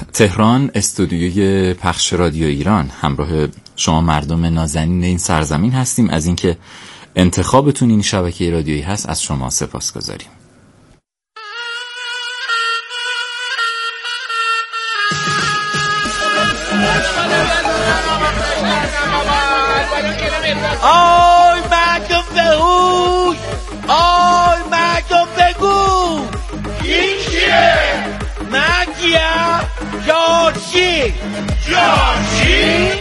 تهران، استودیوی پخش رادیو ایران، همراه شما مردم نازنین این سرزمین هستیم. از اینکه انتخابتون این شبکه رادیویی هست از شما سپاسگزاریم. آی مردم بهوش، آی مردم بگو این کیه؟ من کیم؟ جارچی جارچی؟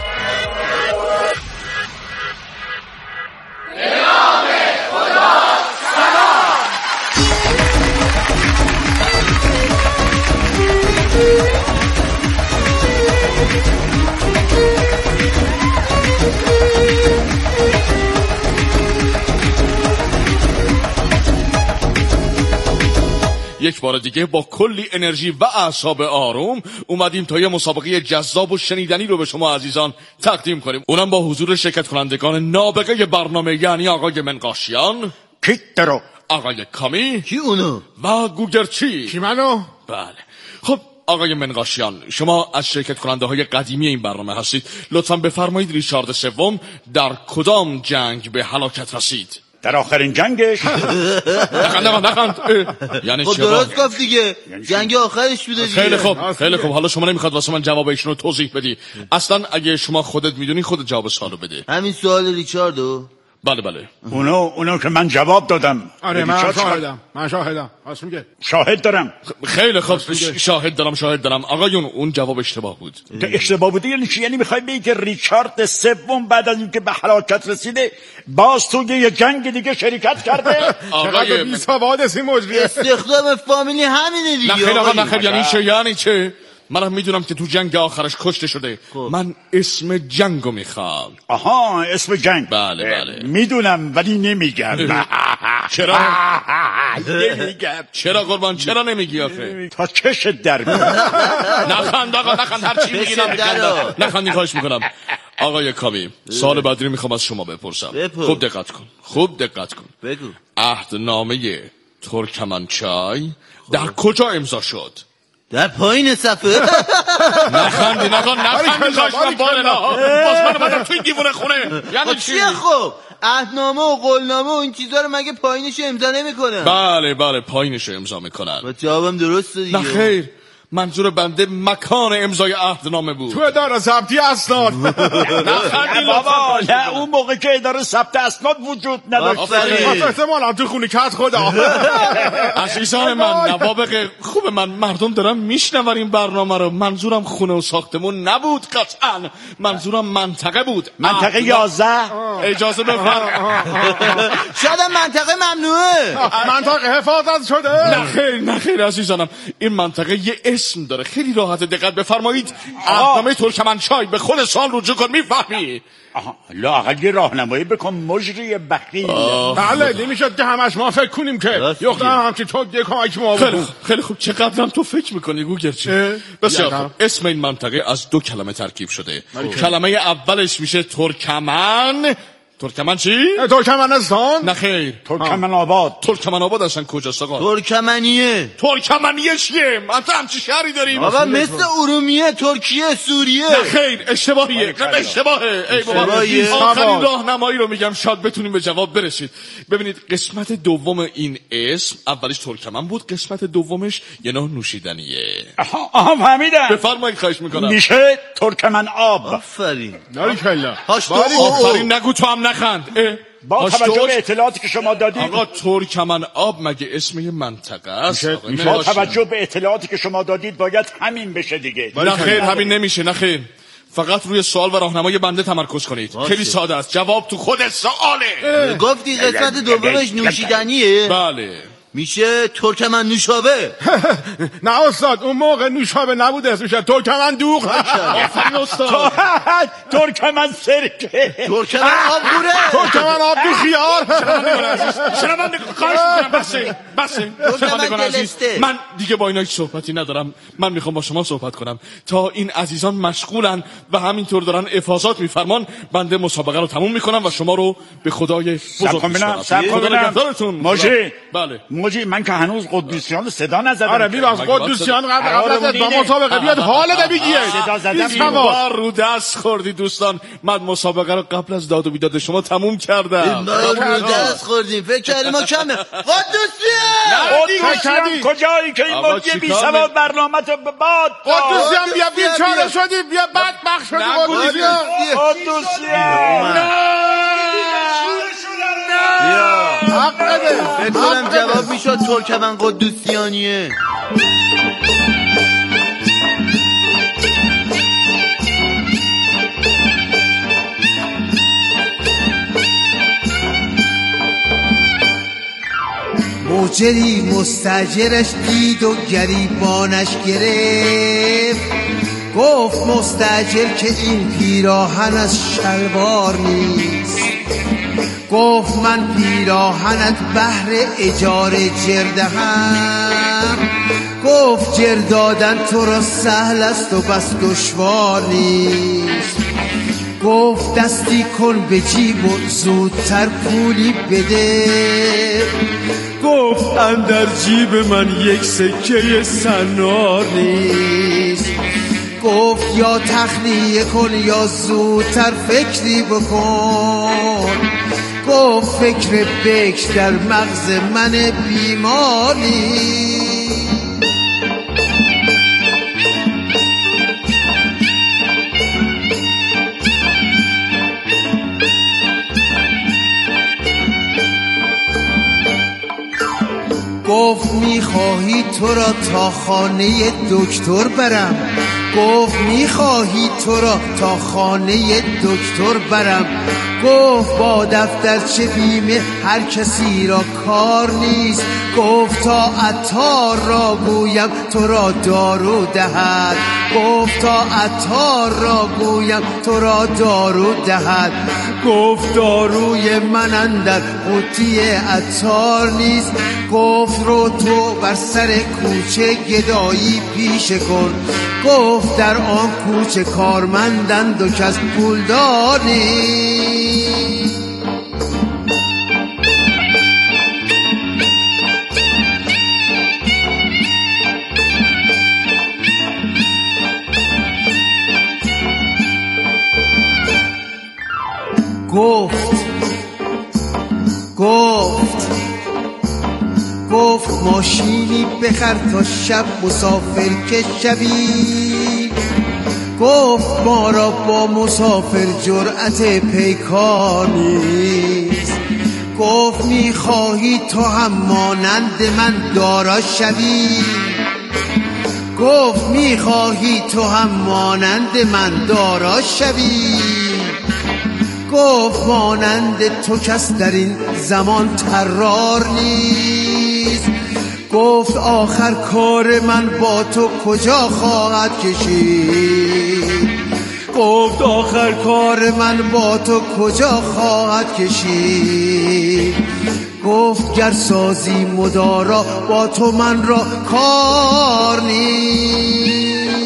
یک بار دیگه با کلی انرژی و اعصاب آروم اومدیم تا یه مسابقه جذاب و شنیدنی رو به شما عزیزان تقدیم کنیم، اونم با حضور شرکت کنندگان نابغه برنامه، یعنی آقای منقاشیان کیترو، آقای کامی کی اونو؟ و گوگرچی. کی منو؟ بله. خب آقای منقاشیان، شما از شرکت کننده های قدیمی این برنامه هستید. لطفاً بفرمایید ریچارد سوم در کدام جنگ به هلاکت رسید؟ در آخرین جنگش. نخند. یعنی خب چه؟ درست گفت دیگه، جنگ آخرش بوده دیگه. خیلی خوب. حالا شما نمیخواد واسه من جواب ایشونو توضیح بدی. اصلا اگه شما خودت میدونی خودت جواب سوالو بده. همین سوال ریچاردو؟ بله. اونو که من جواب دادم. آره من شاهدم. راست میگه. شاهد دارم. خیلی خوب. شاهد دارم. آقایون اون جواب اشتباه بود. اشتباه بوده یعنی چی؟ یعنی میخوای بگی که ریچارد سوم بعد از اینکه به هلاکت رسیده باز تو یه جنگ دیگه شرکت کرده؟ آقای بی سواد است این مجری. استخدام فامیلی همینه دیگه. نخیر یعنی چه؟ منم میدونم که تو جنگ آخرش کشته شده. من اسم جنگو میخوام. آها، اسم جنگ. بله. میدونم ولی نمیگم. چرا؟ نمیگم. چرا قربان؟ چرا نمیگی آخه؟ تا چشت در بیاد. نخند آقا، نخند. هر چی میگی نخندی. خواهش میکنم. آقای کامی، سوال بعدی رو میخوام از شما بپرسم. خوب دقت کن. بگو. عهدنامه ترکمنچای در کجا امضا شد؟ در پایین صفحه. نخندی خواهش باز من توی دیوونه خونه. یعنی چیه خب؟ عهدنامه و قولنامه و این چیزا رو مگه پایینش امضا نمیکنن؟ بله پایینش امضا میکنن. و جوابم درسته دیگه. نخیر، منظور بنده مکان امضای عهدنامه بود. تو اداره ثبتی اسناد. نخندی بابا، نه اون موقع که اداره ثبت اسناد وجود نداشت. احتمالاً تو خونه کت خدا. عزیزان من، نوابق خوب من، مردم دارم میشنون این برنامه رو. منظورم خونه و ساختمون نبود قطعا، منظورم منطقه بود. منطقه 11. اجازه بفرمایید. شاید منطقه ممنوعه. منطقه حفاظت شده. نخیر عزیزانم، این منطقه یه اسم داره، خیلی راحت. دقت بفرمایید. عهدنامه ترکمنچای، به خود سال رجوع کن، میفهمی؟ لااقل یه راهنمایی بکن مجری بخیل. بله نمیشد که همش ما فکر کنیم که یختم همچی تو یه کمک ما بکن. خیلی خوب. چقدرم تو فکر میکنی گوگرچی؟ بسیار خوب. اسم این منطقه از 2 کلمه ترکیب شده. کلمه اولش میشه ترکمن چی؟ ترکمنستان؟ نخیر. ترکمن آباد. ترکمن آباد اصلا کجاست آقا؟ ترکمنیه چیه؟ ما همچی شهری داریم آقا، مثل ارومیه، ترکیه، سوریه. نخیر، اشتباهه. ای بابا، آخرین راهنمایی رو میگم شاید بتونیم به جواب برسید. ببینید، قسمت دوم این اسم اولیش ترکمن بود، قسمت دومش یه نوع نوشیدنیه. آها فهمیدم. بفرمایید خواهش میکنم. میشه ترکمن آب. آفرین. آفرین نگو، تو هم نخند. با توجه به اطلاعاتی که شما دادید. آقا ترکمن آب مگه اسم یه منطقه است؟ با توجه به اطلاعاتی که شما دادید باید همین بشه دیگه. نخیر، همین نمیشه. نخیر، فقط روی سوال و راهنمای بنده تمرکز کنید. خیلی ساده است. جواب تو خود سواله. گفتی قسمت دومش نوشیدنیه؟ بله. میشه ترکمن نوشابه. نه استاد، اون موقع نوشابه نبوده، اسمش ترکمن دوغ. آفرین استاد. ترکمن سرکه. ترکمن آب گوره. ترکمن آب دو خیار. شنوندگان خواهش میکنم بسه. شنوندگان عزیز، من دیگه با اینا هیچ صحبتی ندارم. من میخوام با شما صحبت کنم. تا این عزیزان مشغولن و همینطور دارن افاضات میفرمان، بنده مسابقه رو تموم میکنم و شما رو به خدای بزرگ میسپارم. ماجی، بله. موجی من که هنوز قدوسیان صدا نزدم. آره میراز قدوسیان قبل از با مسابقه بیاد حال بگیه. صدا زدم بار رو دست خوردی دوستان. من مسابقه رو قبل از داد و بیداد شما تموم کردم. ما رو دست خوردیم فکر کردیم ما کمه. قدوسیان کجایی که این مدیه بی سواد برنامه تو به باد قدوسیان بیا بیچاره شدی بیا بدبخت شدی قدوسیان حق بده فکر کنم جواب میشد ترکمن قدوسیانیه. موجری مستاجرش دید و گریبانش گرفت، گفت مستاجر که این پیراهن از شلوار نیست. گفت من پیراهنت بهر اجاره جردهم. گفت جر دادن تو را سهل است و بس دشوار نیست. گفت دستی کن به جیب و زودتر پولی بده. گفت اندر جیب من یک سکه سنار نیست. گفت یا تخلیه کن یا زودتر فکری بکن. گفت فکر بکش در مغز من بیمار نیست. گفت میخواهی تو را تا خانه دکتر برم. گفت میخواهی تو را تا خانه دکتر برم. گفت با دفترچه بیمه هر کسی را کار نیست. گفت تا عطار را گویم تو را دارو دهد. گفت تا عطار را گویم تو را دارو دهد. گفت داروی من اندر قوطی عطار نیست. گفت رو تو بر سر کوچه گدایی پیش کن. گفت در آن کوچه کارمندند و کس پولدار نیست. گفت ماشینی بخر تا شب مسافر که شوی. گفت ما را با مسافر جرأت پیکار نیست. گفت میخواهی تو هم مانند من دارا شوی. گفت میخواهی تو هم مانند من دارا شوی. گفت مانند تو کس در این زمان طرار نیست. گفت آخر کار من با تو کجا خواهد کشید. گفت آخر کار من با تو کجا خواهد کشید. گفت گر سازی مدارا با تو من را کار نیست.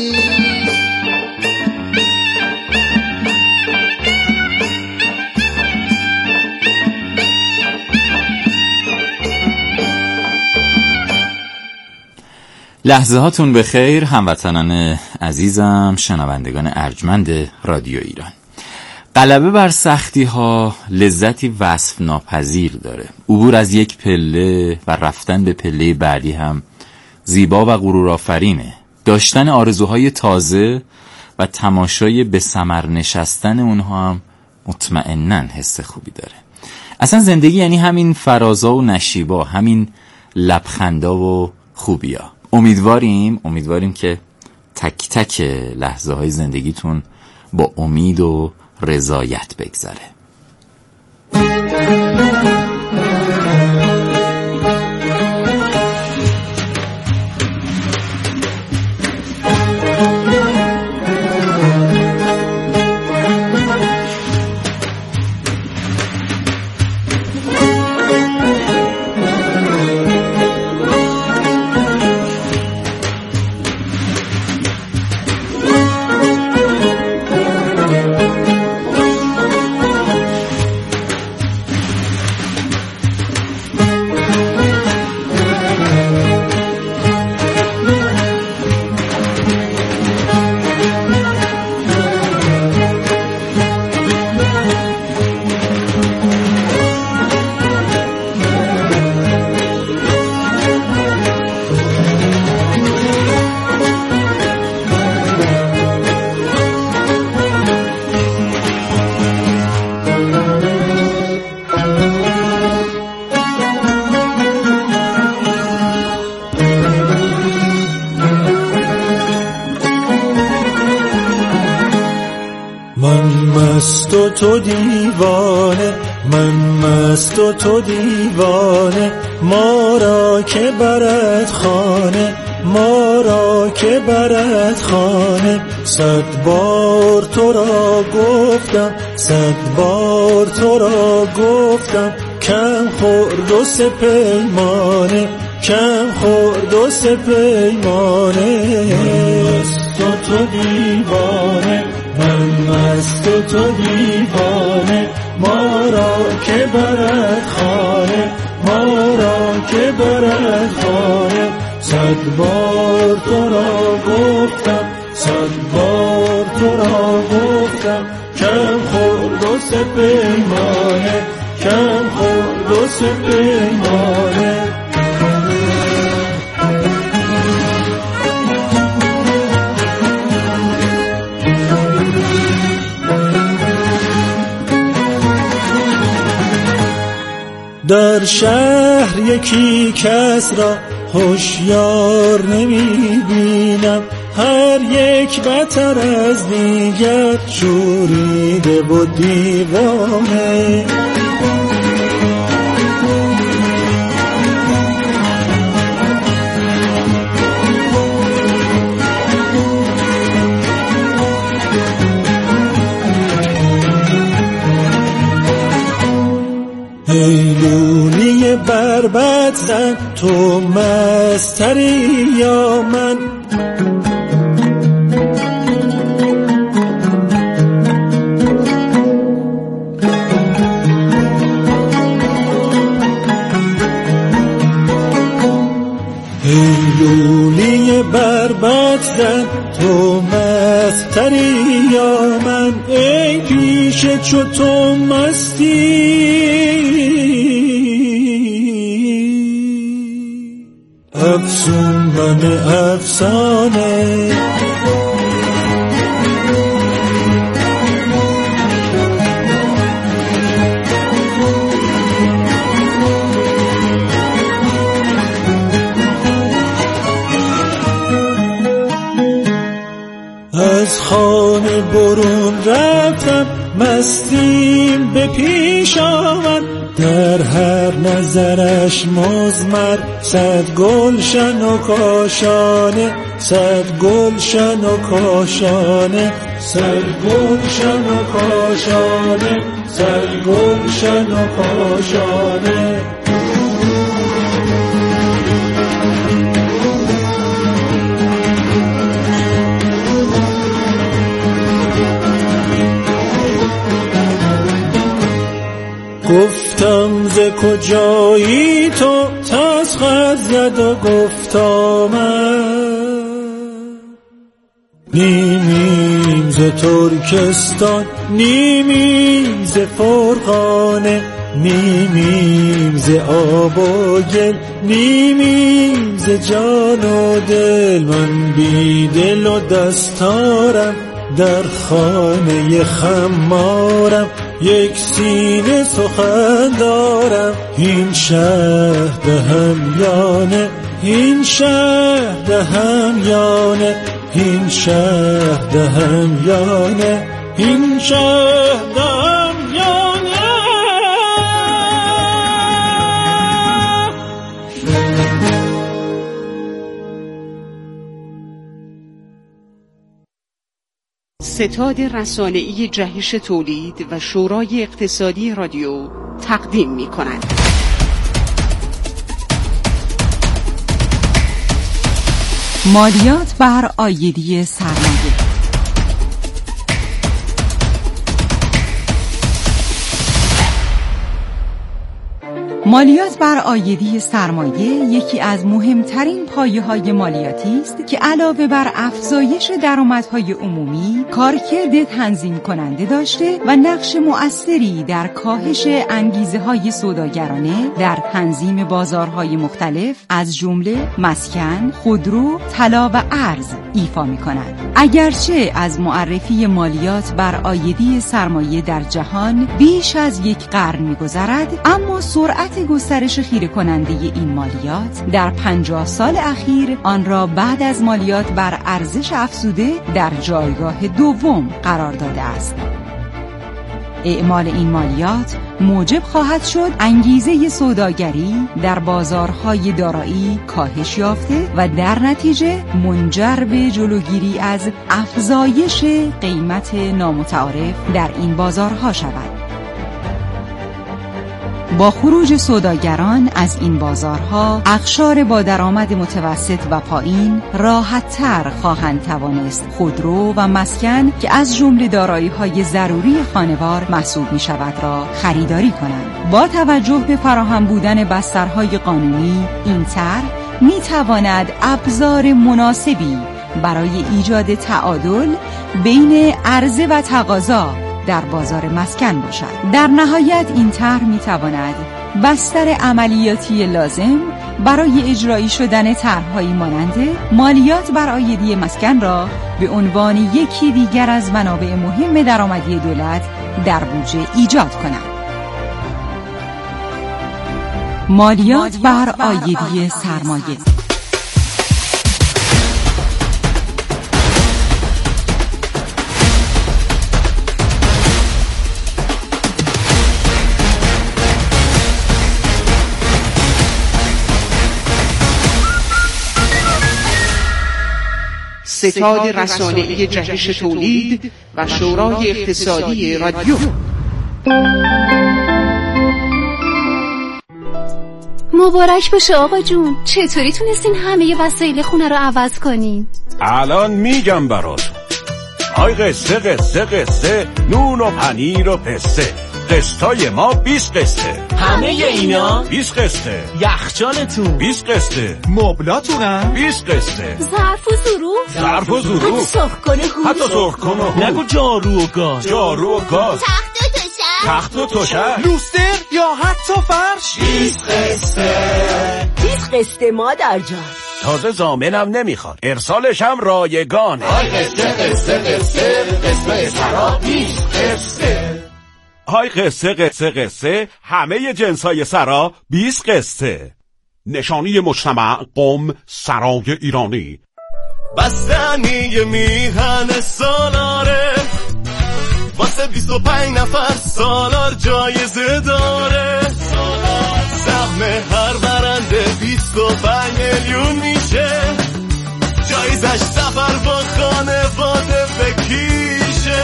لحظه هاتون به خیر هموطنان عزیزم، شنوندگان ارجمند رادیو ایران. غلبه بر سختی ها لذتی وصف ناپذیر داره. عبور از یک پله و رفتن به پله بعدی هم زیبا و غرورآفرینه. داشتن آرزوهای تازه و تماشای به ثمر نشستن اونها هم مطمئناً حس خوبی داره. اصلا زندگی یعنی همین فرازا و نشیبا، همین لبخندا و خوبیا. امیدواریم که تک تک لحظه های زندگیتون با امید و رضایت بگذره. مست و تو دیوانه، من مست و تو دیوانه، ما را که برد خانه، ما را که برد خانه. 100 بار تو را گفتم، 100 بار تو را گفتم، کم خورد و سپیمانه، کم خورد و سپیمانه. مست و تو دیوانه، من مست و تو دیوانه، ما را که برد خانه، ما را که برد خانه. 100 بار تو را گفتم، 100 بار تو را گفتم، کم خورد و سپیمانه، کم خورد و سپیمانه. در شهر یکی کس را هوشیار نمی بینم، هر یک بتر از دیگر شوریده و دیوانه. ای لولی بربط زن، تو مستری یا من؟ ای لولی بربط زن، تو مستری یا من؟ ای پیش چو تو مستی، افسون من افسانه. از خانه برون رفتم، مستیم به پیش آمد، در هر نظرش مزمر 100 گلشن و کاشانه، 100 گلشن و کاشانه، 100 گلشن و کاشانه، 100 گلشن و کاشانه. گفتم ز کجایی تو، تسخر زد و گفت آمد، نیمیم ز ترکستان، نیمیم ز فرغانه، نیمیم ز آب و گل، نیمیم ز جان و دل. من بی دل و دستارم، در خانه خمارم، یک سینه سخن دارم. این شهر دهمیانه، این شهر دهمیانه، این شهر دهمیانه، این شهر دهمیانه. ستاد رسانه‌ای جهش تولید و شورای اقتصادی رادیو تقدیم می‌کند. مالیات بر عایدی سرمایه. مالیات بر عایدی سرمایه یکی از مهمترین پایه‌های مالیاتی است که علاوه بر افزایش درآمدهای عمومی، کارکرد تنظیم کننده داشته و نقش مؤثری در کاهش انگیزه‌های سوداگرانه در تنظیم بازارهای مختلف از جمله مسکن، خودرو، طلا و ارز ایفا می‌کند. اگرچه از معرفی مالیات بر عایدی سرمایه در جهان بیش از یک قرن می‌گذرد، اما سرعت گسترش خیره کننده این مالیات در 50 سال اخیر آن را بعد از مالیات بر ارزش افزوده در جایگاه دوم قرار داده است. اعمال این مالیات موجب خواهد شد انگیزه سوداگری در بازارهای دارایی کاهش یافته و در نتیجه منجر به جلوگیری از افزایش قیمت نامتعارف در این بازارها شود. با خروج سوداگران از این بازارها، اقشار با درآمد متوسط و پایین راحت‌تر خواهند توانست خودرو و مسکن که از جمله دارایی‌های ضروری خانوار محسوب می‌شود را خریداری کنند. با توجه به فراهم بودن بسترهای قانونی، این طرح می‌تواند ابزار مناسبی برای ایجاد تعادل بین عرضه و تقاضا در بازار مسکن باشد. در نهایت این طرح می‌تواند بستر عملیاتی لازم برای اجرایی شدن طرح‌هایی مانند مالیات بر عایدی مسکن را به عنوان یکی دیگر از منابع مهم درآمدی دولت در بودجه ایجاد کند. مالیات بر عایدی سرمایه. ستاد رسانه‌ای جهش تولید و شورای اقتصادی رادیو. مبارک باشه آقا جون، چطوری تونستین همه وسایل خونه رو عوض کنین؟ الان میگم براتون. های قصه نون و پنیر و پسته، قسطای ما 20 قسطه. همه اینا 20 قسطه. یخچالتون 20 قسطه. مبلاتونم 20 قسطه. ظرف و ظروف حتی سرخ کنه نگو جارو و گاز. تخت و تشک لوستر یا حتی فرش. 20 قسطه مادر جان. تازه ضامنم نمیخواد، ارسالش هم رایگانه. های قصه سرا 20 قسطه. های قصه همه جنسای سرا 20 قسطه. نشانی مجتمع قم سرای ایرانی. بستنی میهن سالاره واسه 25 نفر سالار جایزه داره. سهم هر برنده 25 میلیون میشه. جایزش سفر با خانواده بکیشه.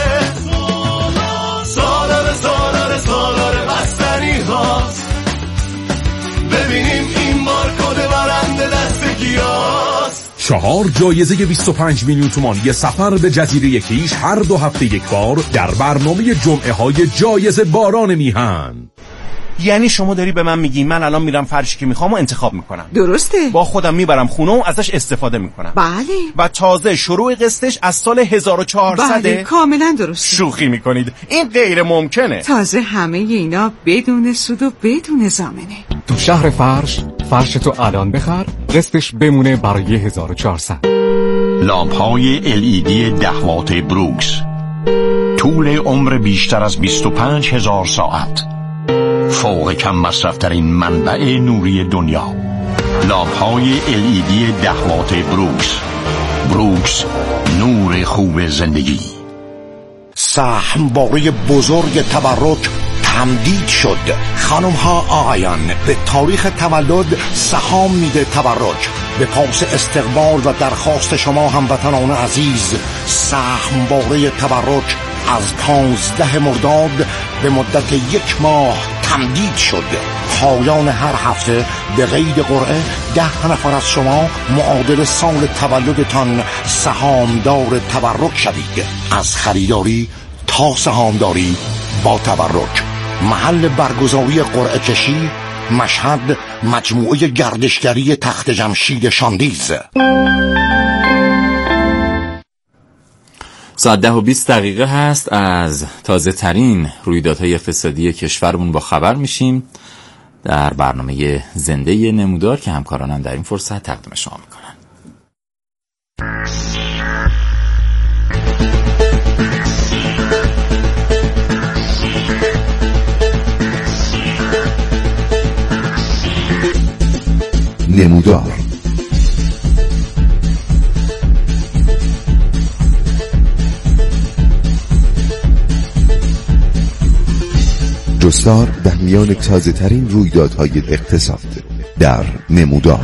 سالار بستنی هاست. ببینیم این بار کد برنده دست کیاست. 4 جایزه 25 میلیون تومانی سفر به جزیره کیش هر 2 هفته یک بار در برنامه جمعه های جایزه باران میهن. یعنی شما داری به من میگی من الان میرم فرشی که میخوام و انتخاب میکنم؟ درسته. با خودم میبرم خونه و ازش استفاده میکنم. بله. و تازه شروع قسطش از سال 1400. بله کاملا درسته. شوخی میکنید؟ این غیر ممکنه. تازه همه اینا بدون سود و بدون ضامنه. تو شهر فرش تو الان بخر، قسطش بمونه برای 1400. لامپ‌های LED 10 وات بروکس، طول عمر بیشتر از 25,000 ساعت، فوق کم مصرفترین منبع نوری دنیا. لامپ‌های LED 10 وات بروکس، نور خوب زندگی. سهم باره بزرگ تبرک تمدید شد. خانم ها آقایان، به تاریخ تولد سهام میده تبرک. به پاس استقبال و درخواست شما هموطنان عزیز، سهم باره تبرک از 15 مرداد به مدت 1 ماه تمدید شد. پایان هر هفته به قید قرعه 10 نفر از شما معادل سال تولدتان سهامدار تبرک شوید. از خریداری تا سهامداری با تبرک. محل برگزاری قرعه کشی مشهد، مجموعه گردشگری تخت جمشید شاندیز. ساعت 10:20 هست. از تازه ترین رویدادهای اقتصادی کشورمون با خبر میشیم در برنامه زنده نمودار که همکارانم در این فرصت تقدیم شما میکنن. نمودار. جستار در میان تازه ترین رویدادهای اقتصاد در نمودار.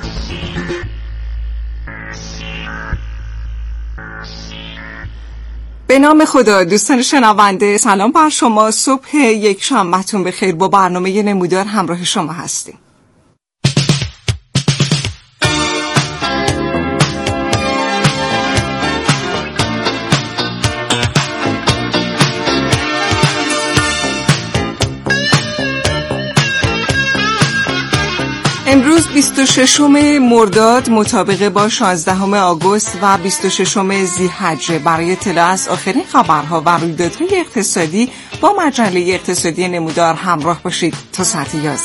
به نام خدا. دوستان شنونده سلام بر شما. صبح یک شنبهتون بخیر. با برنامه نمودار همراه شما هستیم. امروز 26 مرداد مطابق با 16 آگوست و 26 ذی‌حجه. برای اطلاع از آخرین خبرها و رویدادهای اقتصادی با مجله اقتصادی نمودار همراه باشید تا ساعت 11.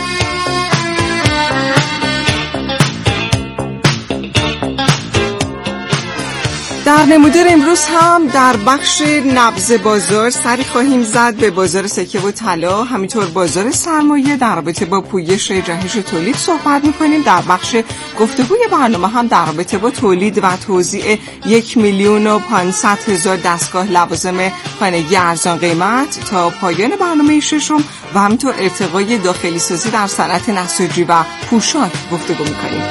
در نمودار امروز هم در بخش نبض بازار سری خواهیم زد به بازار سکه و طلا، همینطور بازار سرمایه در رابطه با پویش جهش تولید صحبت می‌کنیم. در بخش گفتگوی برنامه هم در رابطه با تولید و توزیع 1,500,000 دستگاه لوازم خانگی ارزان قیمت تا پایان برنامه ششم و همینطور ارتقای داخلی سازی در صنعت نساجی و پوشاک گفتگو می‌کنیم.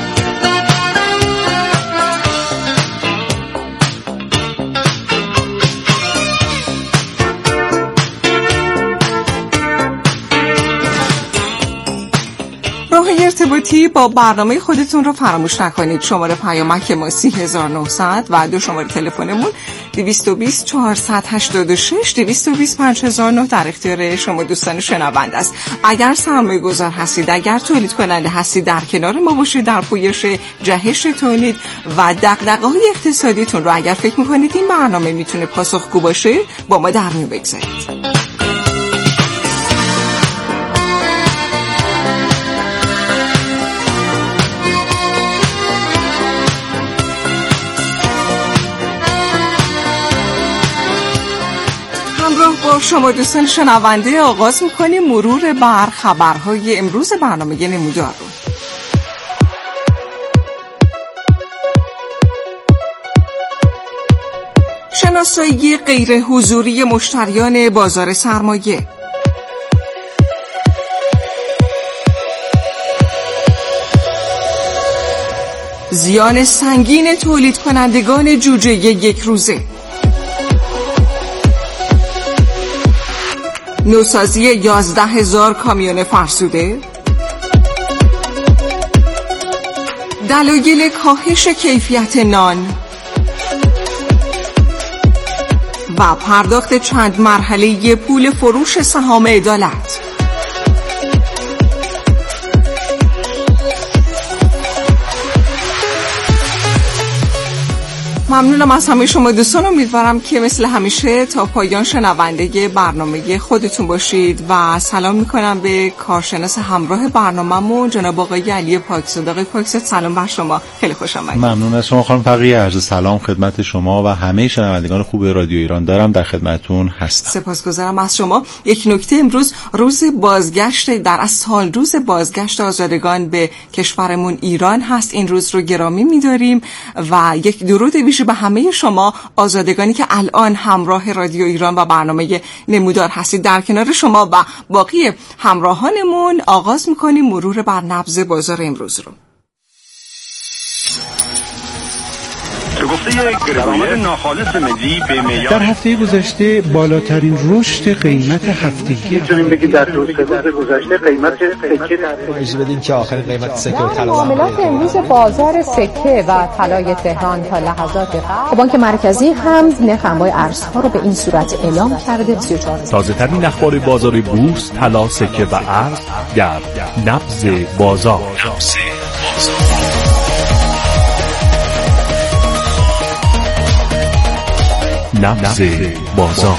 راه‌های ارتباطی با برنامه خودتون رو فراموش نکنید. شماره پیامک ما 30900 و دو شماره تلفنمون 220 486 220 5009 در اختیار شما دوستان شنونده است. اگر سرمایه گذار هستید، اگر تولید کننده هستید، در کنار ما باشید در پویش جهش تولید و دغدغه‌های اقتصادیتون رو اگر فکر می‌کنید این برنامه میتونه پاسخگو باشه، با ما در میون بگذارید. با شما دوستان شنونده آغاز میکنیم مرور بر خبرهای امروز برنامه نمودار رو. شناسایی غیر حضوری مشتریان بازار سرمایه، زیان سنگین تولید کنندگان جوجه یک روزه، نوسازی 11,000 کامیون فرسوده، دلایل کاهش کیفیت نان و پرداخت چند مرحله‌ای پول فروش سهام عدالت. ممنونم از همه شما دوستان. امیدوارم که مثل همیشه تا پایان شنونده برنامه خودتون باشید و سلام میکنم به کارشناس همراه برنامه‌مون جناب آقای علی پاکزاد. آقای پاکزاد سلام بر شما، خیلی خوش آمدید. ممنون از شما خانم تقیه. عرض سلام خدمت شما و همه شنوندگان خوب رادیو ایران دارم، در خدمتتون هستم. سپاسگزارم از شما. یک نکته، امروز روز بازگشت در از سال روز بازگشت آزادگان به کشورمون ایران هست. این روز رو گرامی می‌داریم و یک درود ویژه به همه شما آزادگانی که الان همراه رادیو ایران و برنامه نمودار هستید. در کنار شما و باقی همراهانمون آغاز می‌کنیم مرور بر نبض بازار امروز رو. در هفته گذشته بالاترین رشد قیمت هفتگی میتونیم بگید در 2 روز گذشته قیمت سکه در بدیم که آخر قیمت سکه و طلا معاملات امروز بازار سکه و طلای تهران تا لحظات قبل بانک مرکزی هم نرخ انواع ارزها رو به این صورت اعلام کرده. 34 تازه‌ترین اخبار بازار بورس، طلا، سکه و ارز در نبض بازار. نبض بازار.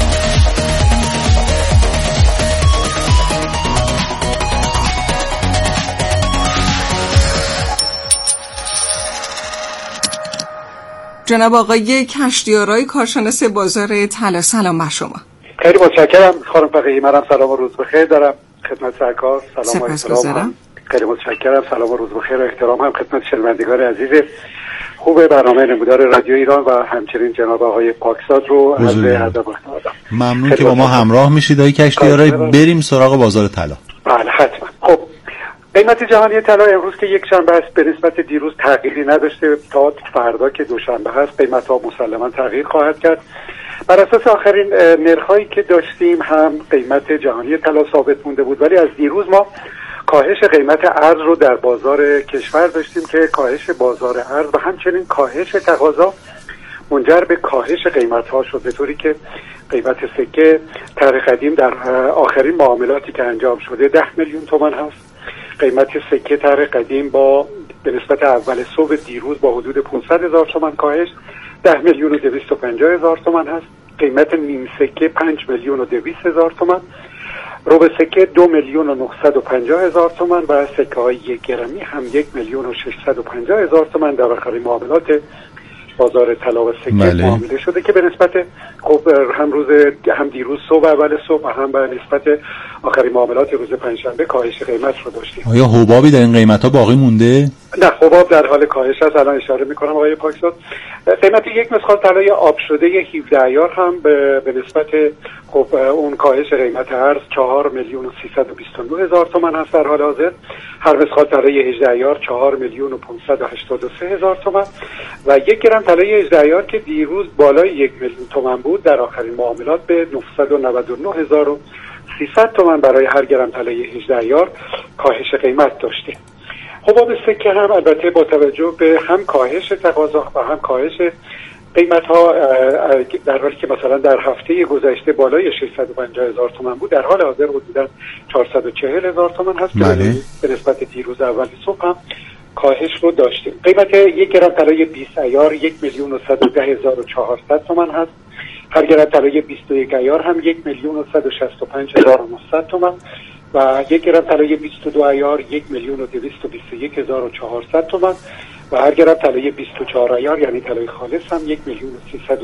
جناب آقای کشتیارای کارشناس بازار طلا، سلام بر شما. خیلی متشکرم خانم فقیهی. منم سلام و روز بخیر دارم خدمت سرکار. سلام و احترام. خیلی متشکرم. سلام و روز بخیر و احترام هم خدمت شنوندگان عزیز خوب برنامه نمودار رادیو ایران و همچنین جناب آقای پاکزاد رو از ادب احترام. ممنون که با ما همراه میشید آقای کشتیاری. بریم سراغ بازار طلا. بله حتما. خب قیمت جهانی طلا امروز که یک شنبه است به نسبت دیروز تغییری نداشته. تا فردا که دوشنبه هست قیمت ها مسلما تغییر خواهد کرد. بر اساس آخرین نرخ‌هایی که داشتیم هم قیمت جهانی طلا ثابت مونده بود، ولی از دیروز ما کاهش قیمت ارز رو در بازار کشور داشتیم که کاهش بازار ارز و همچنین کاهش تقاضا منجر به کاهش قیمت‌ها شد، به طوری که قیمت سکه طرح قدیم در آخرین معاملاتی که انجام شده 10 میلیون تومان هست. قیمت سکه طرح قدیم به نسبت اول صبح دیروز با حدود 500,000 تومان کاهش 10 میلیون و 250,000 تومان هست. قیمت نیم سکه 5 میلیون و 200,000 تومان، ربع سکه 2 میلیون و 950,000 تومان و سکه های 1 گرمی هم 1 میلیون و 650,000 تومان در آخرین معاملات بازار طلا و سکه معامله شده که به نسبت هم دیروز صبح اول صبح و هم به نسبت آخرین معاملات روز پنجشنبه کاهش قیمت رو داشتیم. آیا حبابی در این قیمت ها باقی مونده؟ نه، حباب در حال کاهش است. الان اشاره میکنم آقای پاکزاد. قیمت یک مسخال طلای آب شده 17 ایار هم به نسبت اون کاهش قیمت ارز 4 میلیون و 329,000 تومان هست در حال حاضر. هر مسخال طلای 18 ایار 4 میلیون و 583,000 تومان و یک گرم طلای 18 ایار که دیروز بالای 1 میلیون تومان بود در آخرین معاملات به 999,300 تومان برای هر گرم طلای 18 ایار کاهش قیمت داشته. حباب سکه هم البته با توجه به هم کاهش تقاضا و هم کاهش قیمت ها در حالی که مثلا در هفته گذشته بالای 650,000 تومان بود، در حال حاضر حدوداً 440,000 تومان هست. بله. به نسبت دیروز اول صبح هم کاهش رو داشتیم. قیمت یک گرم طلای 20 ایار 1 میلیون و 110,400 تومان هست. هر گرم طلای 21 ایار هم 1 میلیون و 165,900 تومان و یک گرم طلای 22 ایار 1 میلیون و 221,400 تومان و هر گرم طلای 24 ایار یعنی طلای خالص هم 1 میلیون و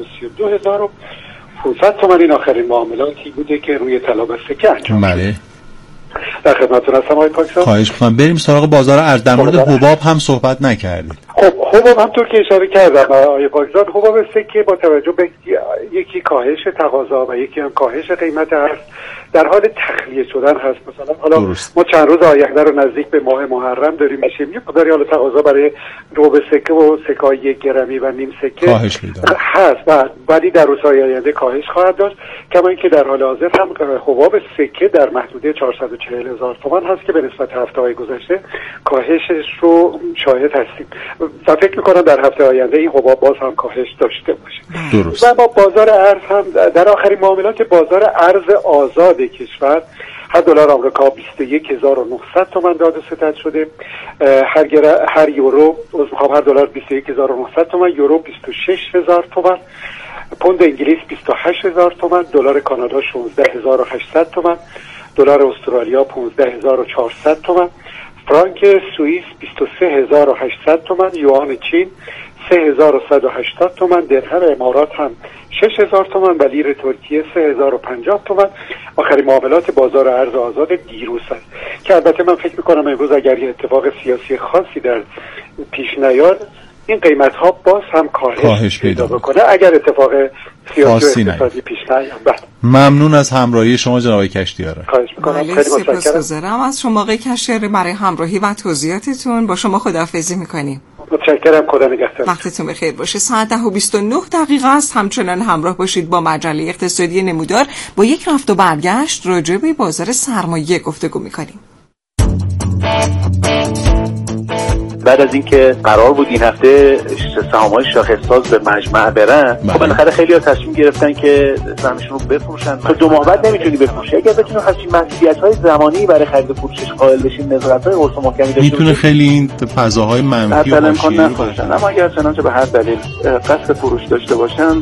332,500 تومان. این آخرین معاملاتی بوده که روی طلا و سکه انجام شد. بله. در خدمتتون هستم آقای پاکزاد. خواهش می‌کنم. بریم سراغ بازار ارز. در مورد حباب هم صحبت نکردید. خب حباب همونطور که اشاره کردم آقای پاکزاد، حباب سکه با توجه به یکی کاهش تقاضا و یکی هم کاهش قیمت ارز در حال تخلیه شدن هست. مثلا حالا ما چند روز آینده رو نزدیک به ماه محرم داریم میشیم، یه مقداری حالا تقاضا برای ربع سکه و سکه 1 گرمی و نیم سکه کاهش می‌داره هست، ولی در روزهای آینده کاهش خواهد داشت. کما اینکه در حال حاضر هم حباب سکه در محدوده 440,000 تومان هست که به نسبت هفته‌های گذشته کاهشش رو شاهد هستیم و فکر می‌کنم در هفته آینده این حباب باز هم کاهش داشته باشه. درست. و با بازار ارز هم در آخرین معاملات بازار ارز آزاد کشور هر دلار آمریکا 21,900 تومان داد و ستد شده. هر یورو هر دلار 21,900 تومان، یورو 26,000 تومان، پوند انگلیس 28,000 تومان، دلار کانادا 16,800 تومان، دلار استرالیا 15,400 تومان، فرانک سوئیس 23,800 تومان، یوان چین 3,180 تومان، درهم امارات هم 6,000 تومان و لیر ترکیه 3,050 تومان. آخرین معاملات بازار ارز آزاد دیروز است که البته من فکر میکنم امروز اگر یه اتفاق سیاسی خاصی در پیش نیاد این قیمت ها باز هم کاهش پیدا بکنه اگر اتفاق سیاسی و اقتصادی پیش نیاد. ممنون از همراهی شما جناب کشتیاری. خواهش میکنم. خیلی سپاسگزارم از شما آقای کشتیاری برای همراهی و توضیحاتتون. با شما خداحافظی میکنیم. متشکرم. خدا نگهدار. وقتتون بخیر باشه. ساعت 10:29 است. همچنان همراه باشید با مجله اقتصادی نمودار. با یک رفت و برگشت راجع به بازار سرمایه گفتگو میکنیم. بعد از اینکه قرار بود این هفته سهام‌های شاخص‌ساز به مجمع برن، خب بالاخره خیلی‌ها تصمیم گرفتن که سهمشون رو بفروشن. تا 2 ماه بعد نمیتونی بفروشی. اگر بتونی همچین محدودیت‌های زمانی برای خرید و فروشش قائل بشین، نظارت‌های قرص محکمی داشته میتونه خیلی این فضاهای منفی و حاشیه‌ای باشه. اما اگر چنانچه به هر دلیل قصد فروش داشته باشن